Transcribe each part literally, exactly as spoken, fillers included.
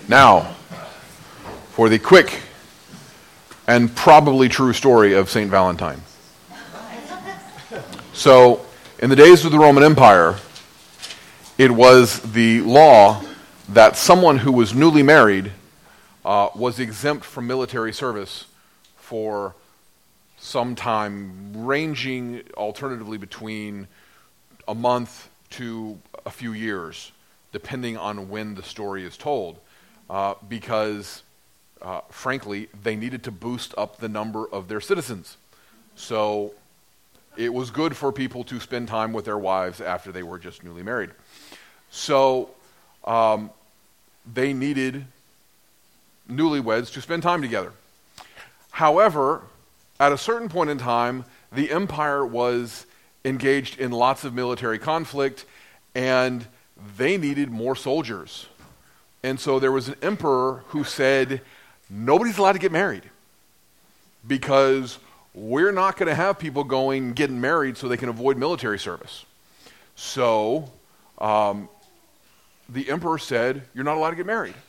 Now, for the quick and probably true story of Saint Valentine. So, in the days of the Roman Empire, it was the law that someone who was newly married uh, was exempt from military service for some time, ranging alternatively between a month to a few years, depending on when the story is told, uh, because, uh, frankly, they needed to boost up the number of their citizens. So it was good for people to spend time with their wives after they were just newly married. So um, they needed newlyweds to spend time together. However, at a certain point in time, the empire was engaged in lots of military conflict, and they needed more soldiers. And so there was an emperor who said, nobody's allowed to get married because we're not going to have people going and getting married so they can avoid military service. So um, the emperor said, you're not allowed to get married.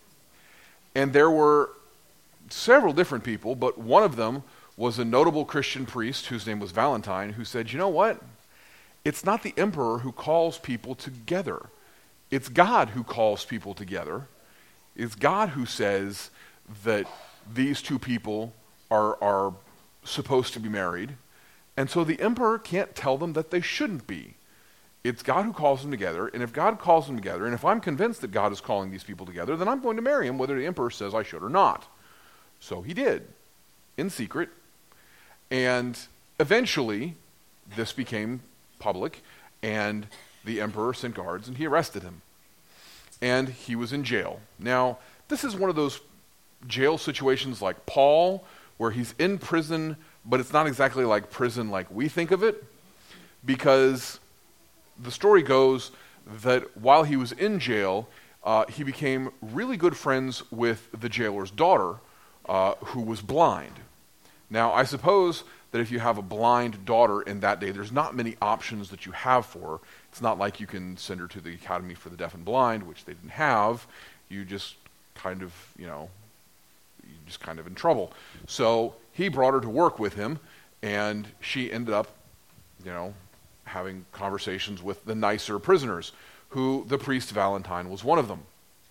And there were several different people, but one of them was a notable Christian priest whose name was Valentine, who said, you know what? It's not the emperor who calls people together. It's God who calls people together. It's God who says that these two people are, are supposed to be married. And so the emperor can't tell them that they shouldn't be. It's God who calls them together, and if God calls them together, and if I'm convinced that God is calling these people together, then I'm going to marry him whether the emperor says I should or not. So he did, in secret. And eventually, this became public, and the emperor sent guards, and he arrested him. And he was in jail. Now, this is one of those jail situations like Paul, where he's in prison, but it's not exactly like prison like we think of it, because the story goes that while he was in jail, uh, he became really good friends with the jailer's daughter, uh, who was blind. Now, I suppose that if you have a blind daughter in that day, there's not many options that you have for her. It's not like you can send her to the Academy for the Deaf and Blind, which they didn't have. You just kind of, you know, you're just kind of in trouble. So he brought her to work with him, and she ended up, you know, having conversations with the nicer prisoners, who the priest Valentine was one of them.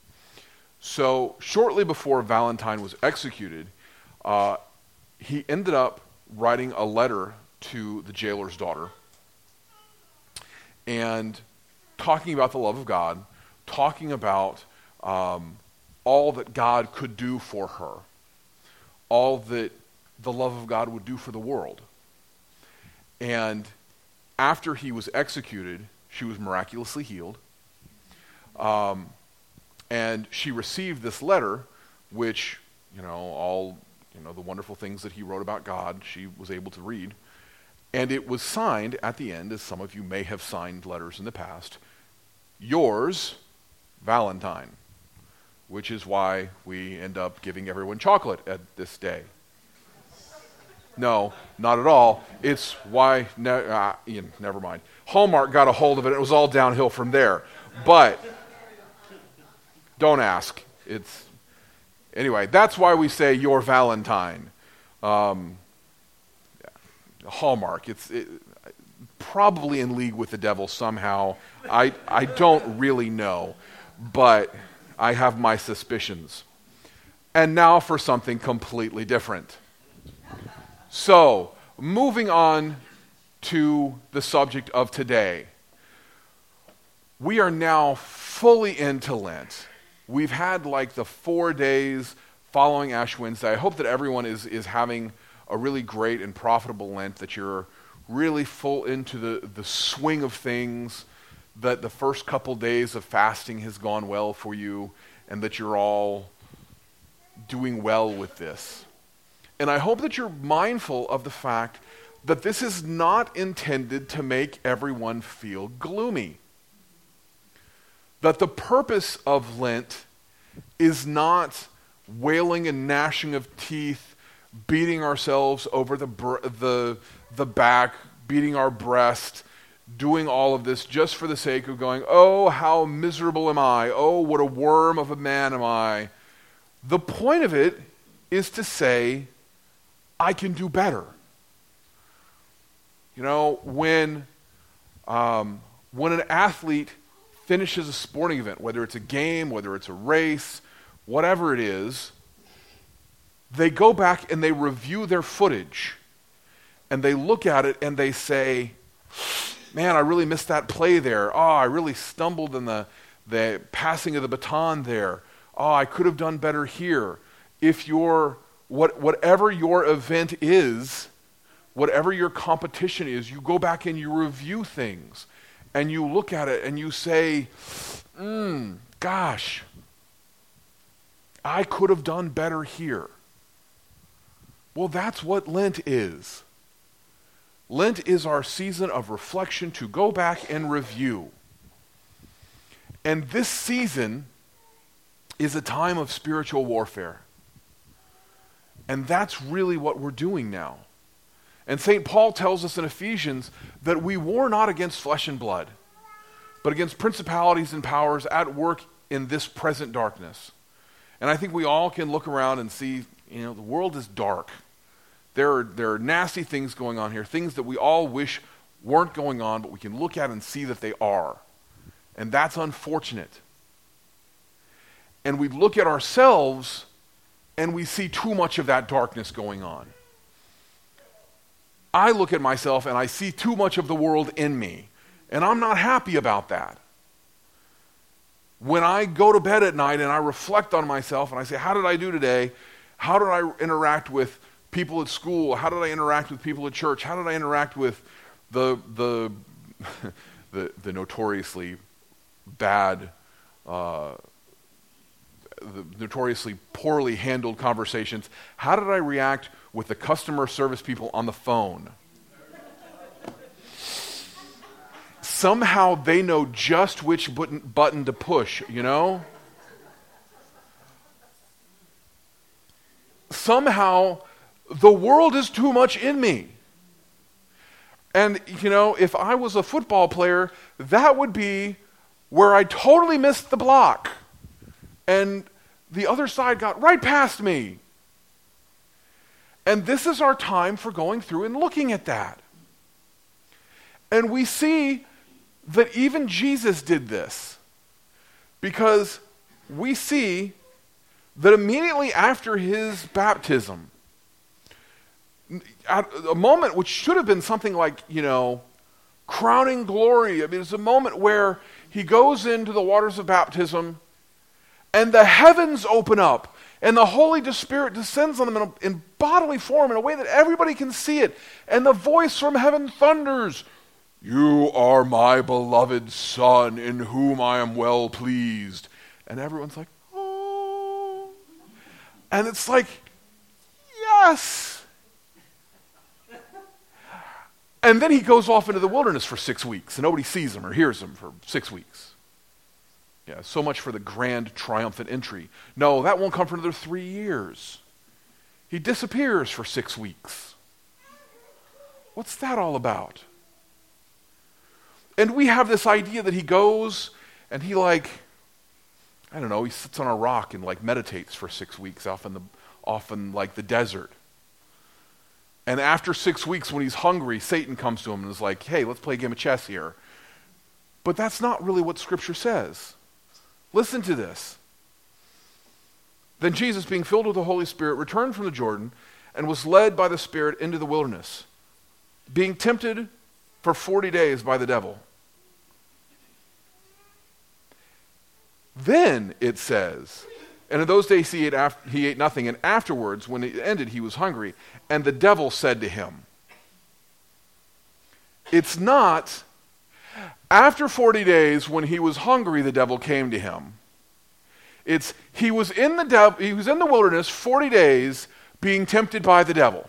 So shortly before Valentine was executed, uh, he ended up writing a letter to the jailer's daughter and talking about the love of God, talking about um, all that God could do for her, all that the love of God would do for the world. And after he was executed, she was miraculously healed. Um, and she received this letter, which, you know, all, you know, the wonderful things that he wrote about God, she was able to read. And it was signed at the end, as some of you may have signed letters in the past, yours, Valentine, which is why we end up giving everyone chocolate at this day. No, not at all. It's why, ne- uh, Ian, never mind. Hallmark got a hold of it, and it was all downhill from there. But don't ask. It's anyway, that's why we say your Valentine. Um, yeah, Hallmark, it's it, probably in league with the devil somehow. I, I don't really know, but I have my suspicions. And now for something completely different. So, moving on to the subject of today. We are now fully into Lent. We've had like the four days following Ash Wednesday. I hope that everyone is, is having a really great and profitable Lent, that you're really full into the, the swing of things, that the first couple days of fasting has gone well for you, and that you're all doing well with this. And I hope that you're mindful of the fact that this is not intended to make everyone feel gloomy. That the purpose of Lent is not wailing and gnashing of teeth, beating ourselves over the br- the the back, beating our breast, doing all of this just for the sake of going, oh, how miserable am I? Oh, what a worm of a man am I? The point of it is to say, I can do better. You know, when um, when an athlete finishes a sporting event, whether it's a game, whether it's a race, whatever it is, they go back and they review their footage, and they look at it and they say, man, I really missed that play there. Oh, I really stumbled in the, the passing of the baton there. Oh, I could have done better here. If your, what, whatever your event is, whatever your competition is, you go back and you review things, and you look at it and you say, mm, gosh, I could have done better here. Well, that's what Lent is. Lent is our season of reflection to go back and review. And this season is a time of spiritual warfare. And that's really what we're doing now. And Saint Paul tells us in Ephesians that we war not against flesh and blood, but against principalities and powers at work in this present darkness. And I think we all can look around and see, you know, the world is dark. There are, there are nasty things going on here, things that we all wish weren't going on, but we can look at and see that they are. And that's unfortunate. And we look at ourselves and we see too much of that darkness going on. I look at myself and I see too much of the world in me, and I'm not happy about that. When I go to bed at night and I reflect on myself and I say, how did I do today? How did I interact with people at school? How did I interact with people at church? How did I interact with the the the, the notoriously bad, uh, the notoriously poorly handled conversations? How did I react with the customer service people on the phone? Somehow they know just which button, button to push, you know? Somehow the world is too much in me. And, you know, if I was a football player, that would be where I totally missed the block. And the other side got right past me. And this is our time for going through and looking at that. And we see that even Jesus did this, because we see that immediately after his baptism, at a moment which should have been something like, you know, crowning glory. I mean, it's a moment where he goes into the waters of baptism and the heavens open up and the Holy Spirit descends on them in, a, in bodily form in a way that everybody can see it. And the voice from heaven thunders, "You are my beloved Son, in whom I am well pleased." And everyone's like, oh. And it's like, yes. And then he goes off into the wilderness for six weeks, and nobody sees him or hears him for six weeks. Yeah, so much for the grand triumphant entry. No, that won't come for another three years. He disappears for six weeks. What's that all about? And we have this idea that he goes and he like, I don't know, he sits on a rock and like meditates for six weeks off in the, off in like the desert. And after six weeks, when he's hungry, Satan comes to him and is like, hey, let's play a game of chess here. But that's not really what Scripture says. Listen to this. Then Jesus, being filled with the Holy Spirit, returned from the Jordan and was led by the Spirit into the wilderness, being tempted for forty days by the devil. Then it says, and in those days he ate, af- he ate nothing, and afterwards, when it ended, he was hungry. And the devil said to him, it's not, after forty days, when he was hungry, the devil came to him. It's, he was in the dev- he was in the wilderness forty days being tempted by the devil.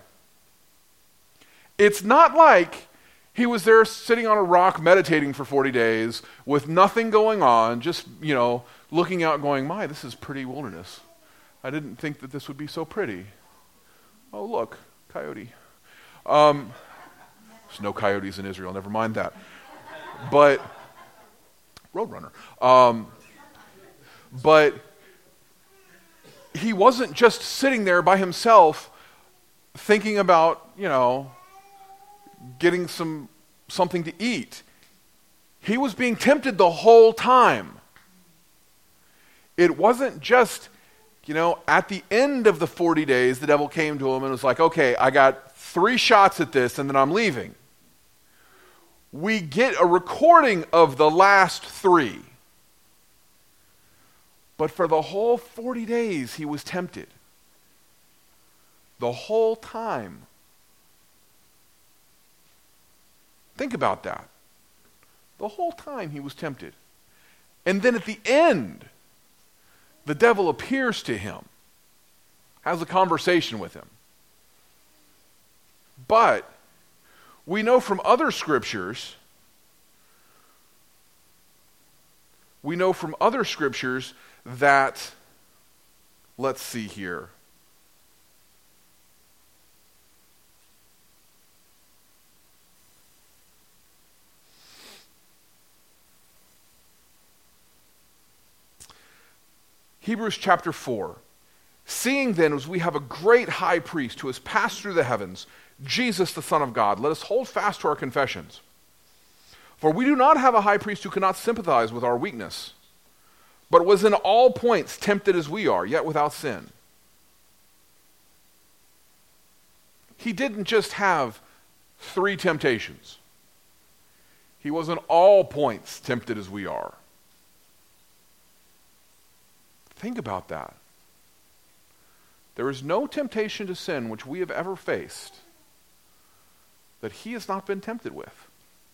It's not like he was there sitting on a rock meditating for forty days with nothing going on, just, you know, looking out going, my, this is pretty wilderness. I didn't think that this would be so pretty. Oh, look, coyote. Um, there's no coyotes in Israel, never mind that. But, Roadrunner. Um, but he wasn't just sitting there by himself thinking about, you know, getting some something to eat. He was being tempted the whole time. It wasn't just, you know, at the end of the forty days, the devil came to him and was like, okay, I got three shots at this and then I'm leaving. We get a recording of the last three. But for the whole forty days, he was tempted. The whole time. Think about that. The whole time he was tempted. And then at the end, the devil appears to him, has a conversation with him. But we know from other scriptures, we know from other scriptures that, let's see here. Hebrews chapter four. Seeing then as we have a great high priest who has passed through the heavens, Jesus the Son of God, let us hold fast to our confessions. For we do not have a high priest who cannot sympathize with our weakness, but was in all points tempted as we are, yet without sin. He didn't just have three temptations. He was in all points tempted as we are. Think about that. There is no temptation to sin which we have ever faced that he has not been tempted with.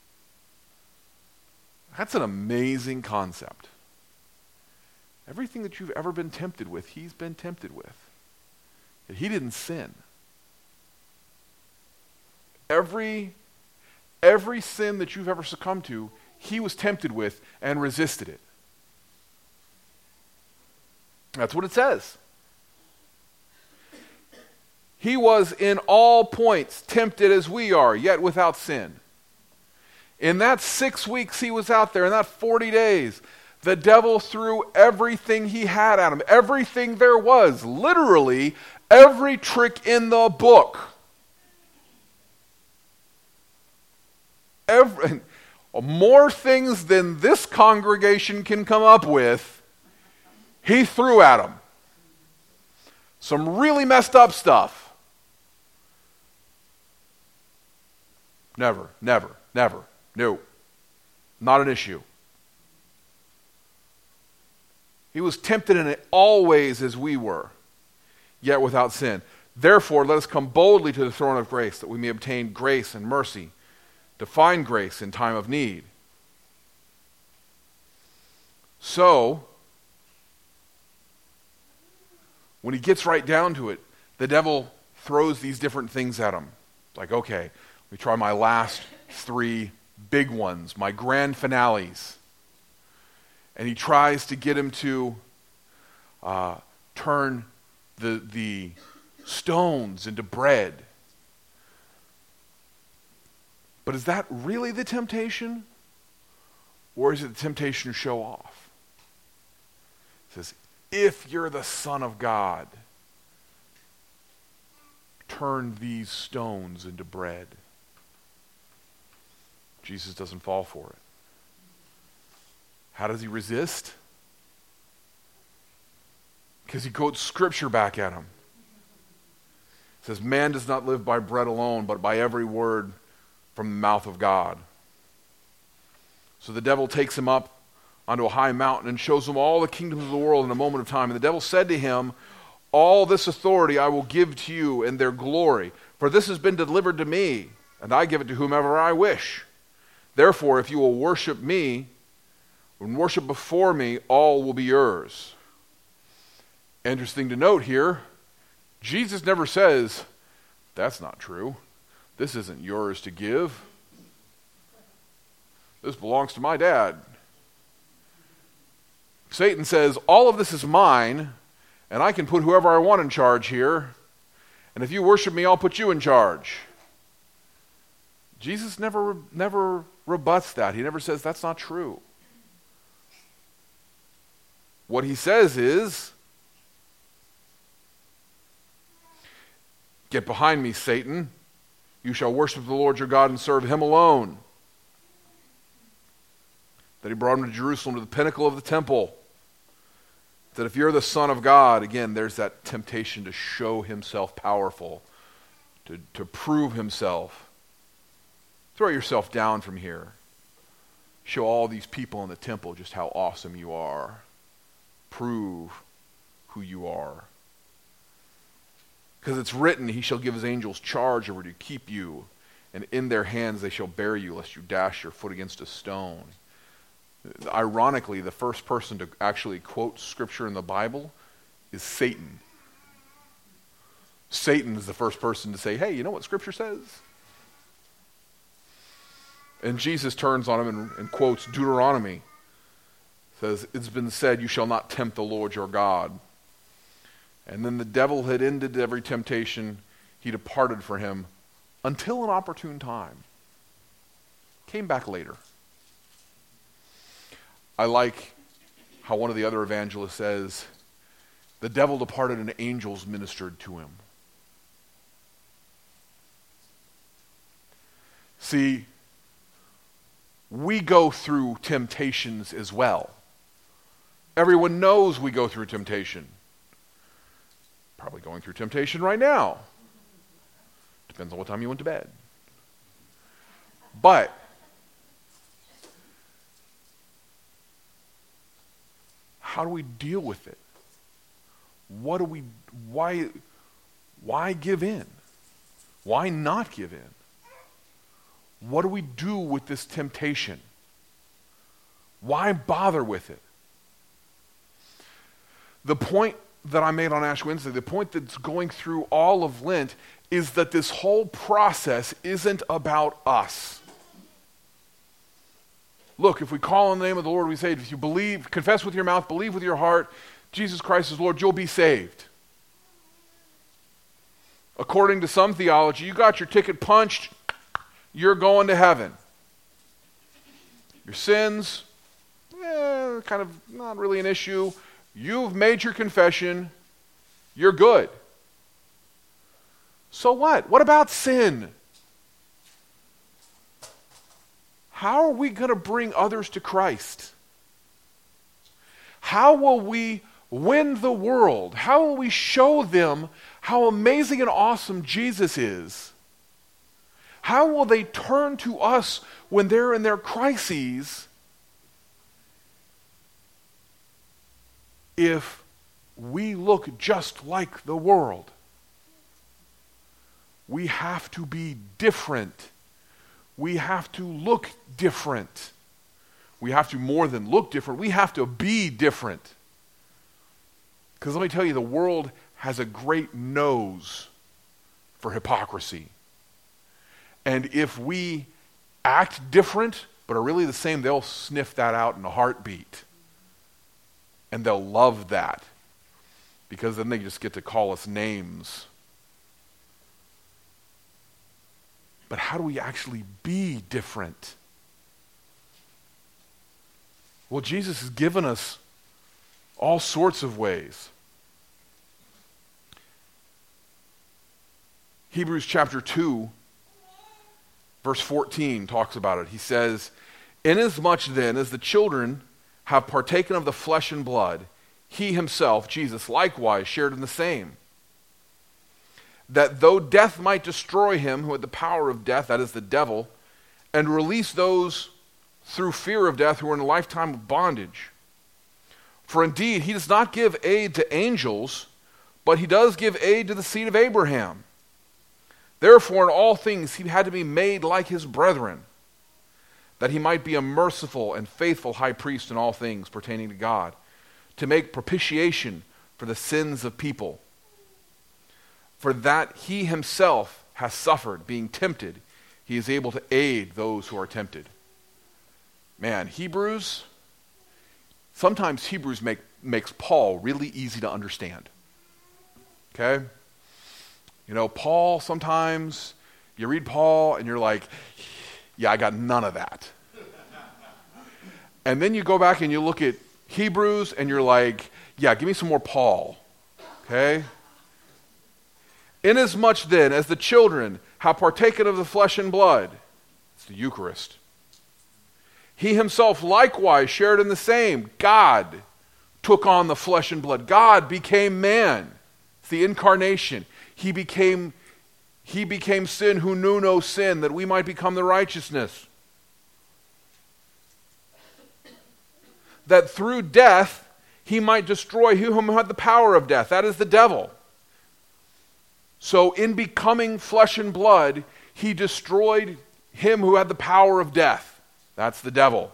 That's an amazing concept. Everything that you've ever been tempted with, he's been tempted with. Yet he didn't sin. Every, every sin that you've ever succumbed to, he was tempted with and resisted it. That's what it says. He was in all points tempted as we are, yet without sin. In that six weeks he was out there, in that forty days, the devil threw everything he had at him, everything there was, literally every trick in the book. Every, more things than this congregation can come up with, he threw at him. Some really messed up stuff. Never, never, never. No. Not an issue. He was tempted in it always as we were, yet without sin. Therefore, let us come boldly to the throne of grace, that we may obtain grace and mercy, to find grace in time of need. So, when he gets right down to it, the devil throws these different things at him. Like, okay, let me try my last three big ones, my grand finales. And he tries to get him to uh, turn the, the stones into bread. But is that really the temptation? Or is it the temptation to show off? It says, if you're the Son of God, turn these stones into bread. Jesus doesn't fall for it. How does he resist? Because he quotes scripture back at him. It says, man does not live by bread alone, but by every word from the mouth of God. So the devil takes him up onto a high mountain and shows him all the kingdoms of the world in a moment of time. And the devil said to him, all this authority I will give to you and their glory, for this has been delivered to me, and I give it to whomever I wish. Therefore, if you will worship me, and worship before me, all will be yours. Interesting to note here, Jesus never says, that's not true. This isn't yours to give. This belongs to my dad. Satan says, all of this is mine, and I can put whoever I want in charge here, and if you worship me, I'll put you in charge. Jesus never, never rebuts that. He never says that's not true. What he says is, get behind me, Satan. You shall worship the Lord your God and serve him alone. That he brought him to Jerusalem, to the pinnacle of the temple. That if you're the Son of God, again, there's that temptation to show himself powerful, to, to prove himself. Throw yourself down from here. Show all these people in the temple just how awesome you are. Prove who you are. Because it's written, he shall give his angels charge over to keep you, and in their hands they shall bear you, lest you dash your foot against a stone. Ironically, the first person to actually quote Scripture in the Bible is Satan. Satan is the first person to say, hey, you know what Scripture says? And Jesus turns on him and, and quotes Deuteronomy. Says, it's been said, you shall not tempt the Lord your God. And then the devil had ended every temptation. He departed from him until an opportune time. Came back later. I like how one of the other evangelists says, the devil departed and angels ministered to him. See, we go through temptations as well. Everyone knows we go through temptation. Probably going through temptation right now. Depends on what time you went to bed. But how do we deal with it? What do we, why, why give in? Why not give in? What do we do with this temptation? Why bother with it? The point that I made on Ash Wednesday, the point that's going through all of Lent, is that this whole process isn't about us. Look, if we call on the name of the Lord, we say, if you believe, confess with your mouth, believe with your heart, Jesus Christ is Lord, you'll be saved. According to some theology, you got your ticket punched, you're going to heaven. Your sins, eh, kind of not really an issue. You've made your confession, you're good. So what? What about sin? How are we going to bring others to Christ? How will we win the world? How will we show them how amazing and awesome Jesus is? How will they turn to us when they're in their crises if we look just like the world? We have to be different. We have to look different. We have to more than look different. We have to be different. Because let me tell you, the world has a great nose for hypocrisy. And if we act different, but are really the same, they'll sniff that out in a heartbeat. And they'll love that. Because then they just get to call us names. But how do we actually be different? Well, Jesus has given us all sorts of ways. Hebrews chapter two, verse fourteen talks about it. He says, inasmuch then as the children have partaken of the flesh and blood, he himself, Jesus, likewise shared in the same. That though death might destroy him who had the power of death, that is the devil, and release those through fear of death who are in a lifetime of bondage. For indeed, he does not give aid to angels, but he does give aid to the seed of Abraham. Therefore, in all things he had to be made like his brethren, that he might be a merciful and faithful high priest in all things pertaining to God, to make propitiation for the sins of people. For that he himself has suffered, being tempted, he is able to aid those who are tempted. Man, Hebrews, sometimes Hebrews make, makes Paul really easy to understand. Okay? You know, Paul, sometimes you read Paul and you're like, yeah, I got none of that. And then you go back and you look at Hebrews and you're like, yeah, give me some more Paul. Okay? Inasmuch then as the children have partaken of the flesh and blood, it's the Eucharist, he himself likewise shared in the same. God took on the flesh and blood. God became man. It's the incarnation. He became, he became sin who knew no sin, that we might become the righteousness. That through death he might destroy him who had the power of death. That is the devil. So in becoming flesh and blood, he destroyed him who had the power of death. That's the devil.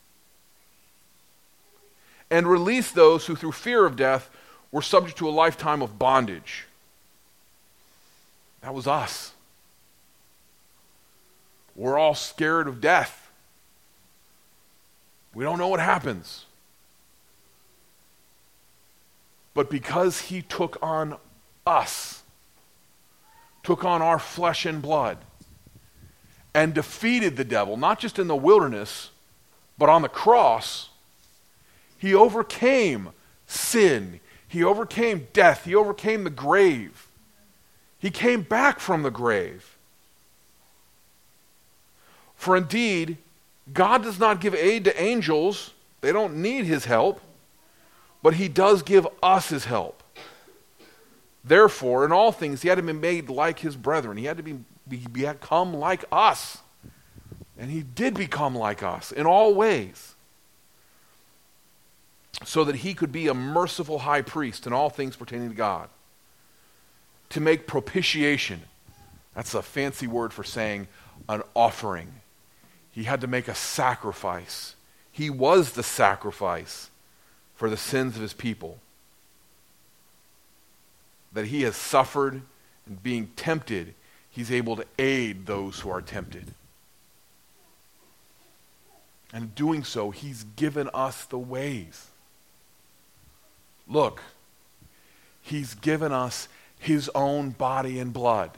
And released those who through fear of death were subject to a lifetime of bondage. That was us. We're all scared of death. We don't know what happens. But because he took on us, took on our flesh and blood, and defeated the devil, not just in the wilderness, but on the cross, he overcame sin. He overcame death. He overcame the grave. He came back from the grave. For indeed, God does not give aid to angels. They don't need his help. But he does give us his help. Therefore, in all things, he had to be made like his brethren. He had to be, be become like us. And he did become like us in all ways, so that he could be a merciful high priest in all things pertaining to God, to make propitiation. That's a fancy word for saying an offering. He had to make a sacrifice. He was the sacrifice for the sins of his people. That he has suffered, and being tempted, he's able to aid those who are tempted. And in doing so, he's given us the ways. Look, he's given us his own body and blood.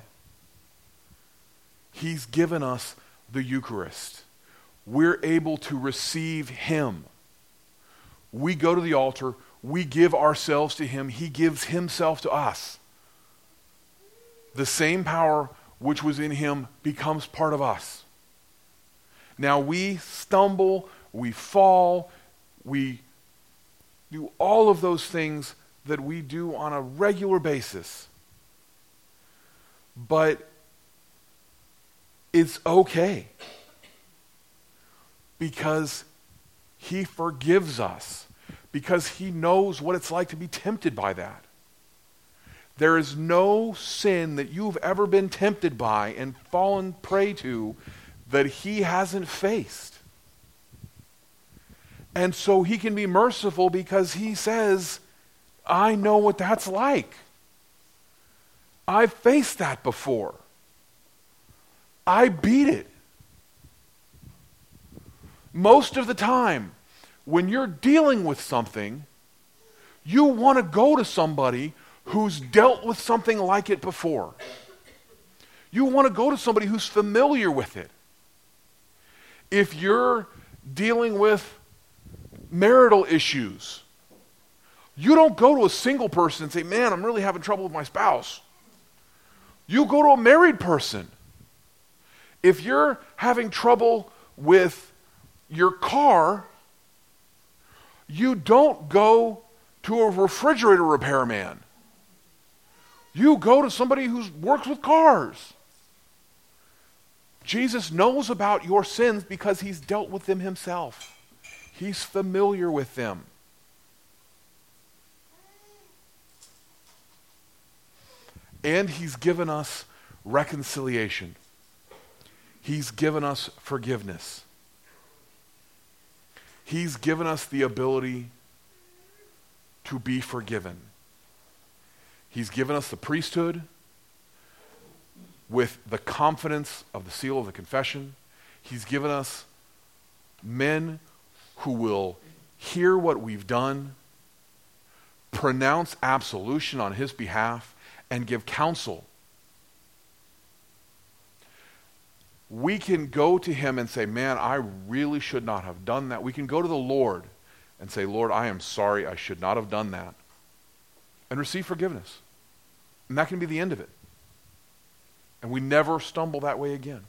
He's given us the Eucharist. We're able to receive him. We go to the altar, we give ourselves to him, he gives himself to us. The same power which was in him becomes part of us. Now we stumble, we fall, we do all of those things that we do on a regular basis. But it's okay, because he forgives us, because he knows what it's like to be tempted by that. There is no sin that you've ever been tempted by and fallen prey to that he hasn't faced. And so he can be merciful because he says, I know what that's like. I've faced that before. I beat it. Most of the time, when you're dealing with something, you want to go to somebody who's dealt with something like it before. You want to go to somebody who's familiar with it. If you're dealing with marital issues, you don't go to a single person and say, man, I'm really having trouble with my spouse. You go to a married person. If you're having trouble with your car, you don't go to a refrigerator repairman. You go to somebody who works with cars. Jesus knows about your sins because he's dealt with them himself. He's familiar with them. And he's given us reconciliation. He's given us forgiveness. He's given us the ability to be forgiven. He's given us the priesthood with the confidence of the seal of the confession. He's given us men who will hear what we've done, pronounce absolution on his behalf, and give counsel. we can go to him and say, man, I really should not have done that. We can go to the Lord and say, Lord, I am sorry, I should not have done that. And receive forgiveness. And that can be the end of it. And we never stumble that way again.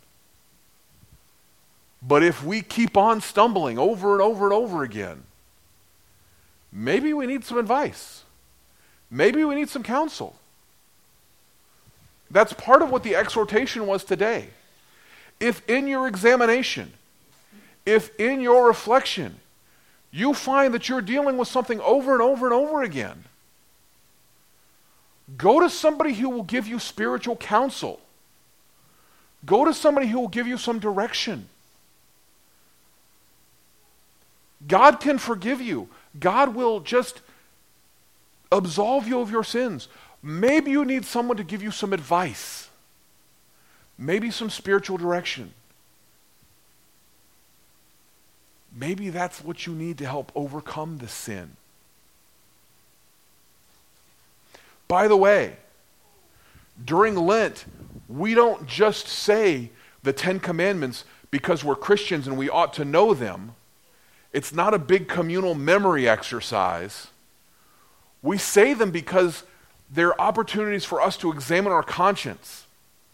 But if we keep on stumbling over and over and over again, maybe we need some advice. Maybe we need some counsel. That's part of what the exhortation was today. If in your examination, if in your reflection, you find that you're dealing with something over and over and over again, go to somebody who will give you spiritual counsel. Go to somebody who will give you some direction. God can forgive you. God will just absolve you of your sins. Maybe you need someone to give you some advice. Maybe some spiritual direction. Maybe that's what you need to help overcome the sin. By the way, during Lent, we don't just say the Ten Commandments because we're Christians and we ought to know them. It's not a big communal memory exercise. We say them because they're opportunities for us to examine our conscience.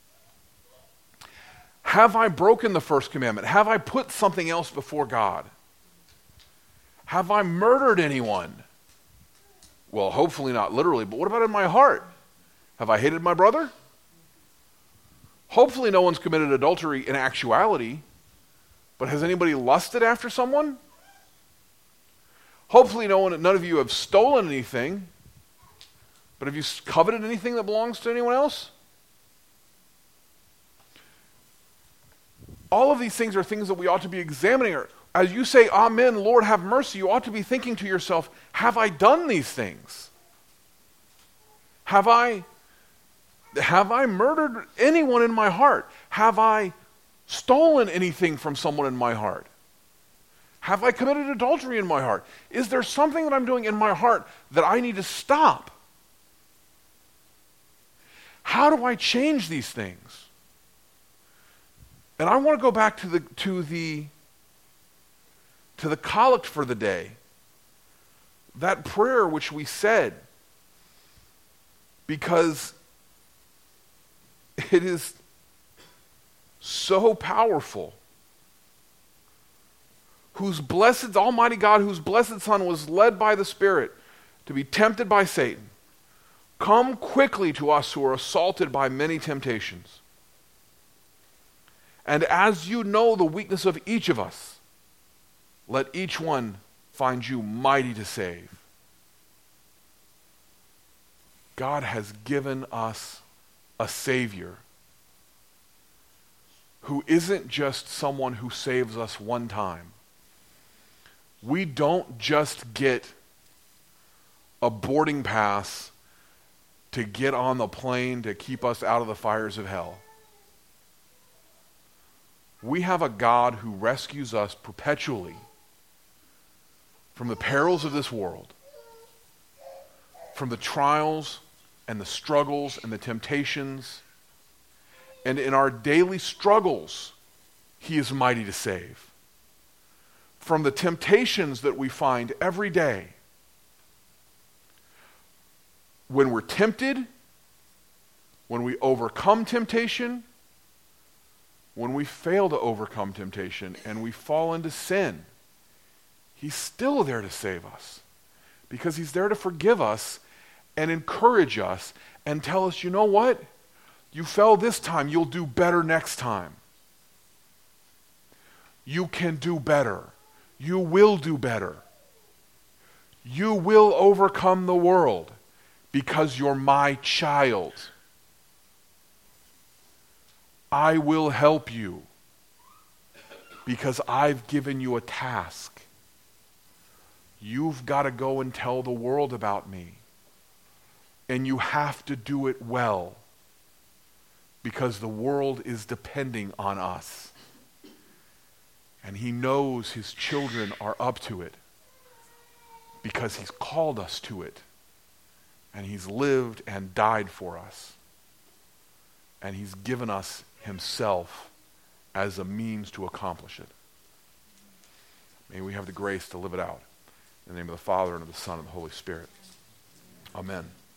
Have I broken the first commandment? Have I put something else before God? Have I murdered anyone? Well, hopefully not literally, but what about in my heart? Have I hated my brother? Hopefully no one's committed adultery in actuality, but has anybody lusted after someone? Hopefully no one, none of you have stolen anything, but have you coveted anything that belongs to anyone else? All of these things are things that we ought to be examining. As you say, Amen, Lord, have mercy, you ought to be thinking to yourself, have I done these things? Have I, have I murdered anyone in my heart? Have I stolen anything from someone in my heart? Have I committed adultery in my heart? Is there something that I'm doing in my heart that I need to stop? How do I change these things? And I want to go back to the to the to the collect for the day. That prayer which we said, because it is so powerful. Whose blessed, Almighty God, whose blessed Son was led by the Spirit to be tempted by Satan, come quickly to us who are assaulted by many temptations. And as you know the weakness of each of us, let each one find you mighty to save. God has given us a Savior who isn't just someone who saves us one time. We don't just get a boarding pass to get on the plane to keep us out of the fires of hell. We have a God who rescues us perpetually from the perils of this world, from the trials and the struggles and the temptations. And in our daily struggles, He is mighty to save. From the temptations that we find every day, when we're tempted, when we overcome temptation, when we fail to overcome temptation and we fall into sin, He's still there to save us, because He's there to forgive us and encourage us and tell us, you know what? You fell this time, you'll do better next time. You can do better. You will do better. You will overcome the world because you're my child. I will help you because I've given you a task. You've got to go and tell the world about me. And you have to do it well because the world is depending on us. And He knows His children are up to it because He's called us to it. And He's lived and died for us. And He's given us Himself as a means to accomplish it. May we have the grace to live it out. In the name of the Father, and of the Son, and of the Holy Spirit. Amen.